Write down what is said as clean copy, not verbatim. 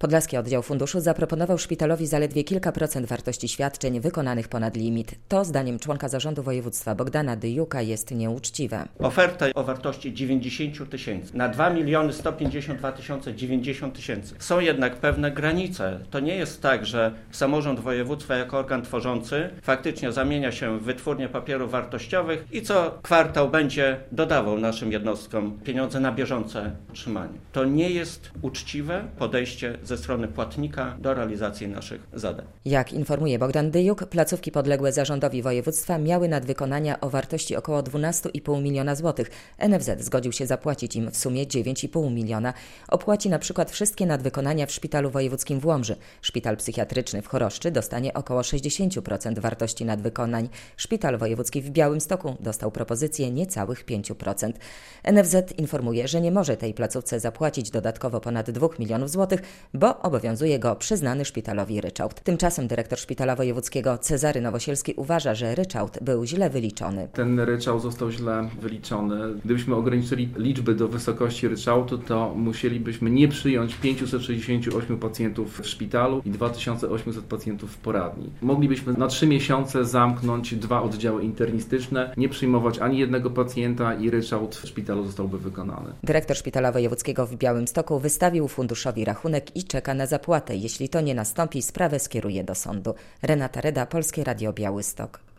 Podlaski Oddział Funduszu zaproponował szpitalowi zaledwie kilka procent wartości świadczeń wykonanych ponad limit. To zdaniem członka zarządu województwa Bogdana Dyjuka jest nieuczciwe. Oferta o wartości 90 tysięcy na 2 152 090 tysięcy. Są jednak pewne granice. To nie jest tak, że samorząd województwa jako organ tworzący faktycznie zamienia się w wytwórnię papierów wartościowych i co kwartał będzie dodawał naszym jednostkom pieniądze na bieżące utrzymanie. To nie jest uczciwe podejście ze strony płatnika do realizacji naszych zadań. Jak informuje Bogdan Dyjuk, placówki podległe zarządowi województwa miały nadwykonania o wartości około 12,5 miliona złotych. NFZ zgodził się zapłacić im w sumie 9,5 miliona. Opłaci na przykład wszystkie nadwykonania w Szpitalu Wojewódzkim w Łomży. Szpital psychiatryczny w Choroszczy dostanie około 60% wartości nadwykonań. Szpital Wojewódzki w Białymstoku dostał propozycję niecałych 5%. NFZ informuje, że nie może tej placówce zapłacić dodatkowo ponad 2 milionów złotych, bo obowiązuje go przyznany szpitalowi ryczałt. Tymczasem dyrektor Szpitala Wojewódzkiego Cezary Nowosielski uważa, że ryczałt był źle wyliczony. Ten ryczałt został źle wyliczony. Gdybyśmy ograniczyli liczby do wysokości ryczałtu, to musielibyśmy nie przyjąć 568 pacjentów w szpitalu i 2800 pacjentów w poradni. Moglibyśmy na 3 miesiące zamknąć 2 oddziały internistyczne, nie przyjmować ani jednego pacjenta i ryczałt w szpitalu zostałby wykonany. Dyrektor Szpitala Wojewódzkiego w Białymstoku wystawił funduszowi rachunek i czeka na zapłatę. Jeśli to nie nastąpi, sprawę skieruje do sądu. Renata Reda, Polskie Radio Białystok.